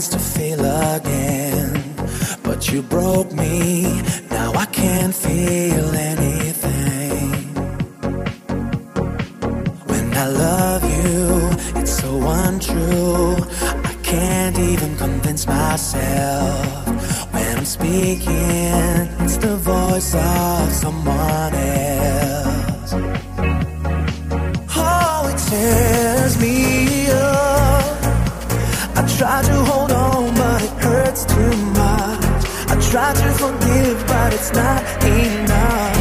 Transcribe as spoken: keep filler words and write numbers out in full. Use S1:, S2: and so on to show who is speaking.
S1: chance to feel again, but you broke me. Now I can't feel anything. When I love you, it's so untrue. I can't even convince myself. When I'm speaking, it's the voice of someone else. Oh, it tears me up. I try to hold on, but it hurts too much. I try to forgive, but it's not enough.